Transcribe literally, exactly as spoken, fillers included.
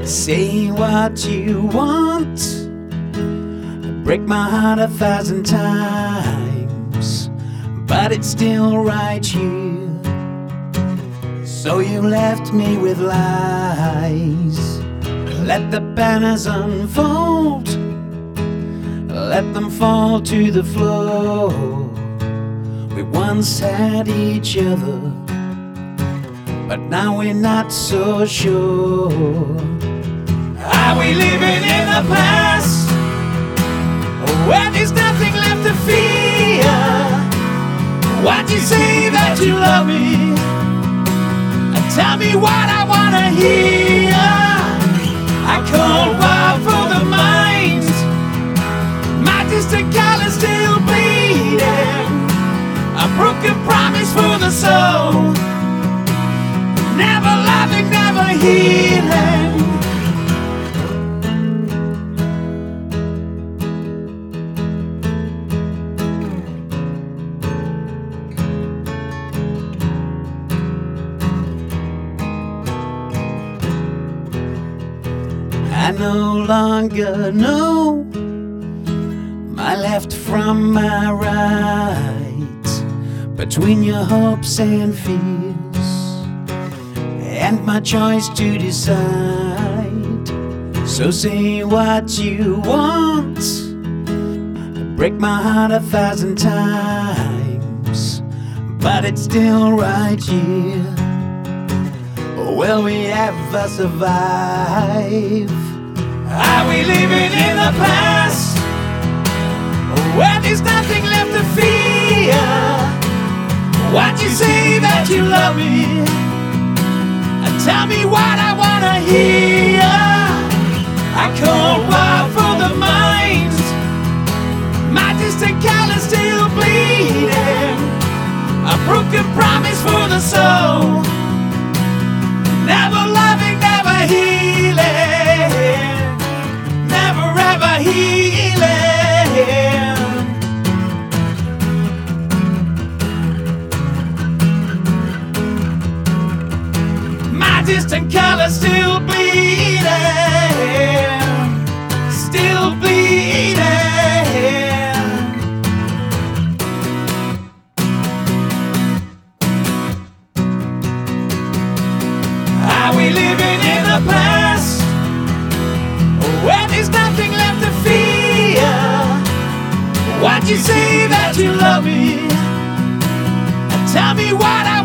Say what you want, break my heart a thousand times, but it's still right here. So you left me with lies. Let the banners unfold, let them fall to the floor. We once had each other, but now we're not so sure. Are we living in the past, where there's nothing left to fear? Why'd you say that you love me? Tell me what I wanna hear. I cold war for the mind, my distant color still bleeding, a broken promise for the soul, never loving, never healing. I no longer know my left from my right, between your hopes and fears, and my choice to decide. So say what you want, break my heart a thousand times, but it's still right here. Will we ever survive? Are we living in the past, where there's nothing left to fear? Why'd you say that you love me? Tell me what I wanna hear. I cold war for the mind, my distant color still bleeding, a broken promise for the soul, never loving, never healing, never ever healing. My distant color still bleeding, still bleeding. Are we living in the past, where there's nothing left to fear? Why'd you say that you love me? Tell me what I